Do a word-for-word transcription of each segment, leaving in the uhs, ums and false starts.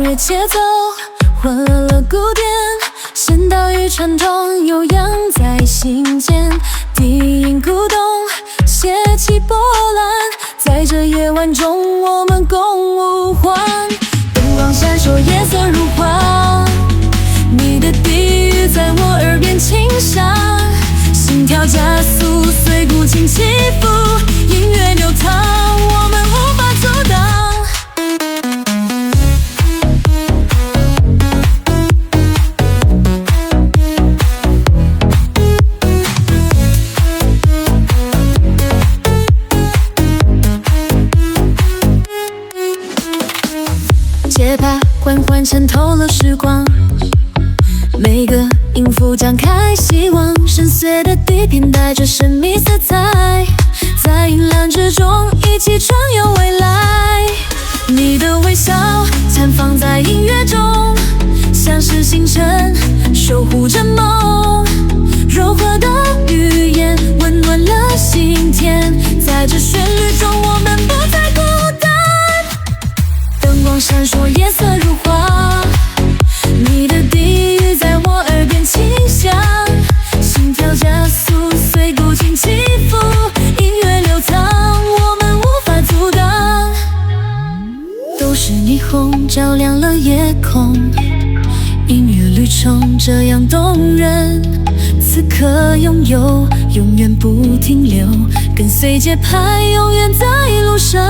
乐节奏混乱了古典，仙道与传统悠扬在心间，低音鼓动，血气波澜，在这夜晚中我们共舞欢。灯光闪烁，夜色如花，你的低语在我耳边轻响，心跳加速，随古琴起伏，音乐流淌，我们无法阻挡。节拍缓缓渗透了时光，每个音符张开希望，深邃的底片带着神秘色彩，在阴蓝之中一起穿越未来。你的微笑绽放在音乐中，像是星辰守护着梦，柔和的语言温暖了心田，在这旋律中我们不再孤单。灯光闪烁，夜色如花，你的低语在我耳边轻响，心跳加速，随古琴起伏，音乐流淌，我们无法阻挡。都是霓虹照亮了夜空，音乐旅程这样动人，此刻拥有，永远不停留，跟随节拍，永远在路上。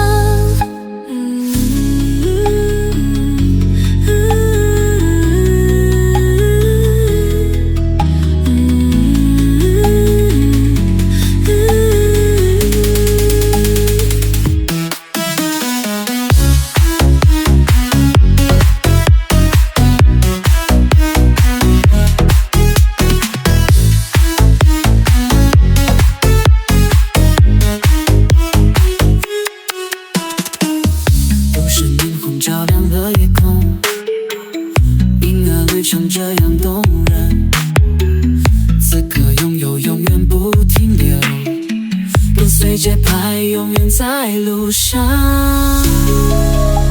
像这样动人，此刻拥有，永远不停留，跟随节拍，永远在路上。